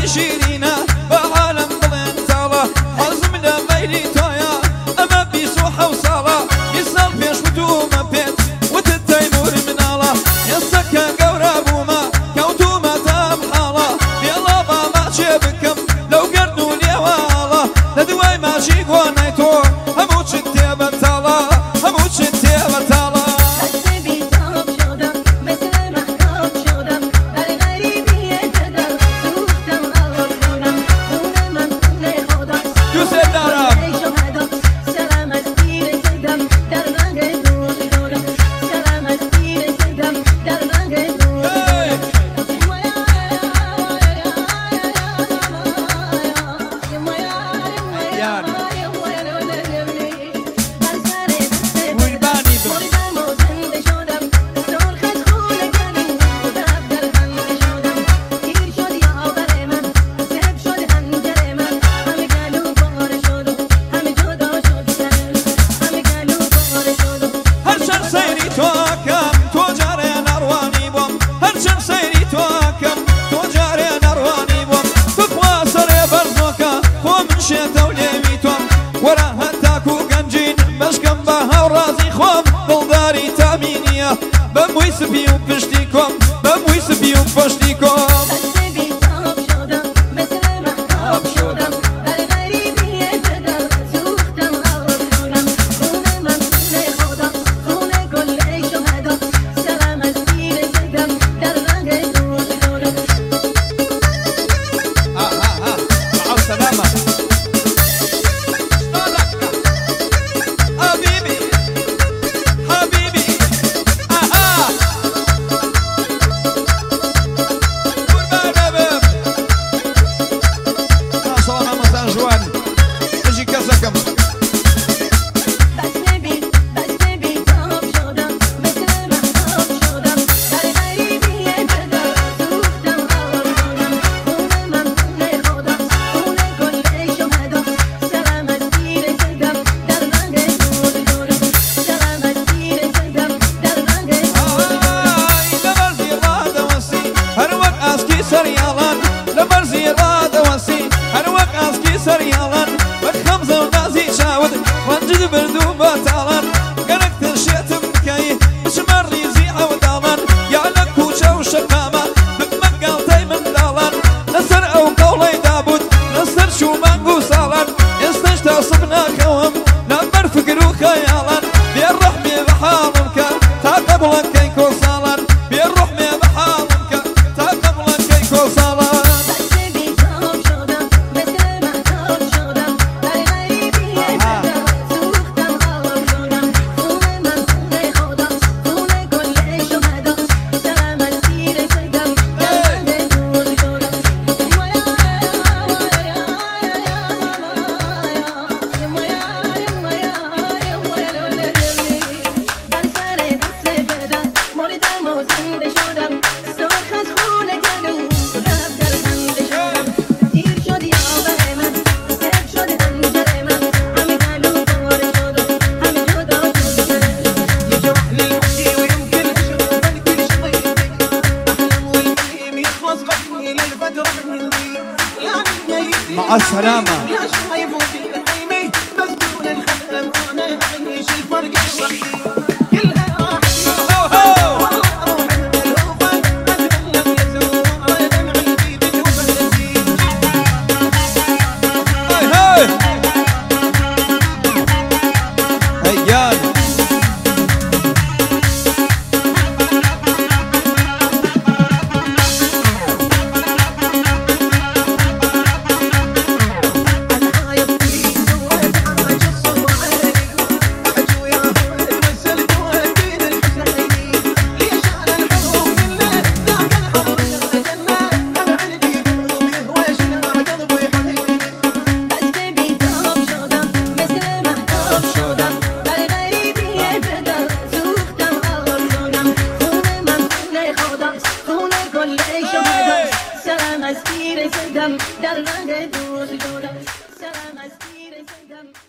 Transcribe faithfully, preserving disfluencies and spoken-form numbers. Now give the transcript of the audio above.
شیرینە بە عالم بڵێن تاڵە حەزم لە غەیری تۆیە ئەمە بیست و حەوت ساڵە بیست ساڵ پێش وتومە پێت وتت تەیموور مناڵە ئێستا کە گەورە بوومە کەوتومەتە ئەم حاڵە بێڵا باما چێ بکەم لەو گەرد و لێواڵە لە دوای ماشی گۆنای تۆ هەموو چت تێبە تاڵە هەموو چت تێبە تاڵە بەمووی سپی و پشتی کۆم بەمووی سپی و پشتی کۆم سەریاڵان بە خەمزە و نازی چاوت ڕەنجت بردوو بە تاڵان گەرەک ترشێتم بکەی بچمە ڕیزی ئەوداڵان یا لە کوچە و شەقامە بکمە گاڵتەی منداڵان لەسەر ئەو قەوڵەی دابوت لەسەر شومانگ و ساڵان ئێستەش تاسم ناکەوم لەبەر فکر و خەیاڵان بێڕەحمێ بە حاڵم کە تا قەبڵەکەی کۆساڵان بێڕەحمێ بە حاڵم کە تا قەبڵەکەی کۆساڵان مع السلامة. Salam aspire sedam, dar rang dost joda. Salam aspire sedam.